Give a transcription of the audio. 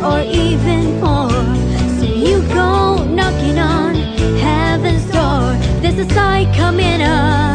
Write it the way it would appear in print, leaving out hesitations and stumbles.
or even more. So you go knocking on heaven's door. There's a sight coming up.